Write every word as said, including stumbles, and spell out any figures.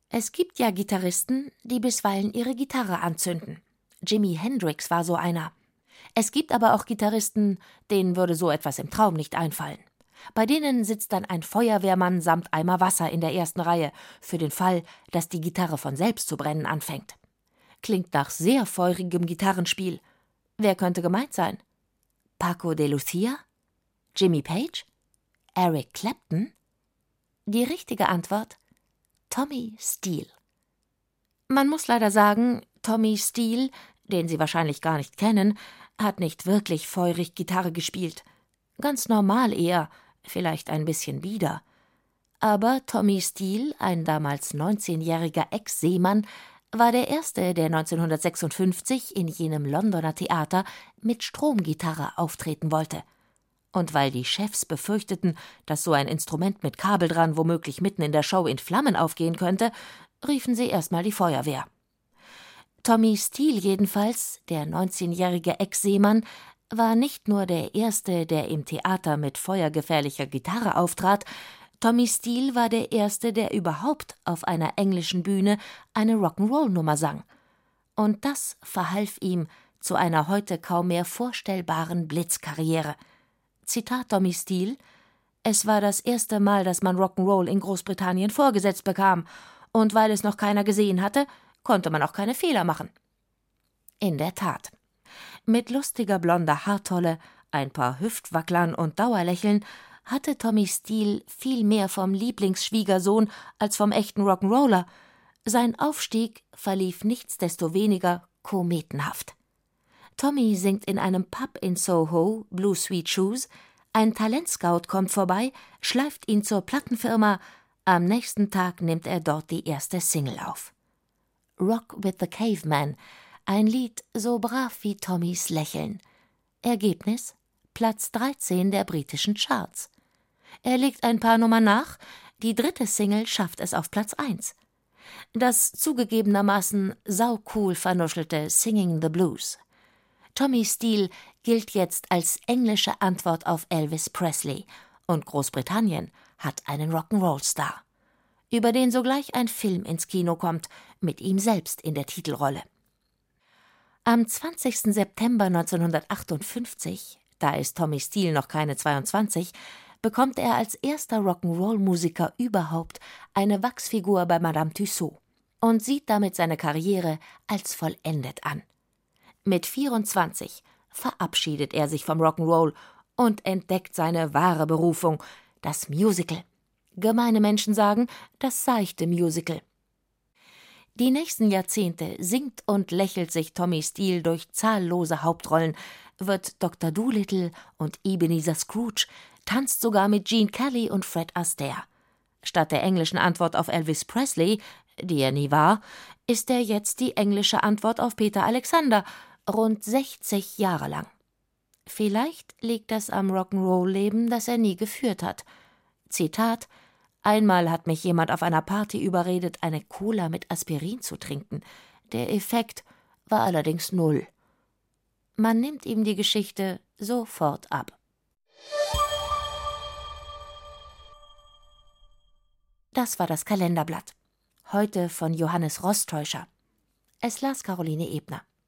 Es gibt ja Gitarristen, die bisweilen ihre Gitarre anzünden. Jimi Hendrix war so einer. Es gibt aber auch Gitarristen, denen würde so etwas im Traum nicht einfallen. Bei denen sitzt dann ein Feuerwehrmann samt Eimer Wasser in der ersten Reihe, für den Fall, dass die Gitarre von selbst zu brennen anfängt. Klingt nach sehr feurigem Gitarrenspiel. Wer könnte gemeint sein? Paco de Lucia? Jimmy Page? Eric Clapton? Die richtige Antwort: Tommy Steele. Man muss leider sagen, Tommy Steele, den Sie wahrscheinlich gar nicht kennen, hat nicht wirklich feurig Gitarre gespielt. Ganz normal eher, vielleicht ein bisschen bieder. Aber Tommy Steele, ein damals neunzehnjähriger Ex-Seemann, war der Erste, der neunzehnhundertsechsundfünfzig in jenem Londoner Theater mit Stromgitarre auftreten wollte. Und weil die Chefs befürchteten, dass so ein Instrument mit Kabel dran womöglich mitten in der Show in Flammen aufgehen könnte, riefen sie erstmal die Feuerwehr. Tommy Steele jedenfalls, der neunzehnjährige Ex-Seemann, war nicht nur der Erste, der im Theater mit feuergefährlicher Gitarre auftrat. Tommy Steele war der Erste, der überhaupt auf einer englischen Bühne eine Rock'n'Roll-Nummer sang. Und das verhalf ihm zu einer heute kaum mehr vorstellbaren Blitzkarriere. Zitat Tommy Steele: »Es war das erste Mal, dass man Rock'n'Roll in Großbritannien vorgesetzt bekam, und weil es noch keiner gesehen hatte, konnte man auch keine Fehler machen.« In der Tat. Mit lustiger blonder Haartolle, ein paar Hüftwacklern und Dauerlächeln hatte Tommy Steele viel mehr vom Lieblingsschwiegersohn als vom echten Rock'n'Roller. Sein Aufstieg verlief nichtsdestoweniger kometenhaft. Tommy singt in einem Pub in Soho Blue Sweet Shoes, ein Talentscout kommt vorbei, schleift ihn zur Plattenfirma, am nächsten Tag nimmt er dort die erste Single auf. Rock with the Caveman, ein Lied so brav wie Tommys Lächeln. Ergebnis: Platz dreizehn der britischen Charts. Er legt ein paar Nummern nach, die dritte Single schafft es auf Platz eins. Das zugegebenermaßen saucool vernuschelte Singing the Blues. Tommy Steele gilt jetzt als englische Antwort auf Elvis Presley, und Großbritannien hat einen Rock'n'Roll-Star, über den sogleich ein Film ins Kino kommt, mit ihm selbst in der Titelrolle. Am zwanzigsten September neunzehnhundertachtundfünfzig, da ist Tommy Steele noch keine zweiundzwanzig, bekommt er als erster Rock'n'Roll-Musiker überhaupt eine Wachsfigur bei Madame Tussaud und sieht damit seine Karriere als vollendet an. Mit vierundzwanzig verabschiedet er sich vom Rock'n'Roll und entdeckt seine wahre Berufung, das Musical. Gemeine Menschen sagen, das seichte Musical. Die nächsten Jahrzehnte singt und lächelt sich Tommy Steele durch zahllose Hauptrollen, wird Doktor Dolittle und Ebenezer Scrooge, tanzt sogar mit Gene Kelly und Fred Astaire. Statt der englischen Antwort auf Elvis Presley, die er nie war, ist er jetzt die englische Antwort auf Peter Alexander, rund sechzig Jahre lang. Vielleicht liegt das am Rock'n'Roll-Leben, das er nie geführt hat. Zitat: »Einmal hat mich jemand auf einer Party überredet, eine Cola mit Aspirin zu trinken. Der Effekt war allerdings null.« Man nimmt ihm die Geschichte sofort ab. Das war das Kalenderblatt. Heute von Johannes Rostäuscher. Es las Caroline Ebner.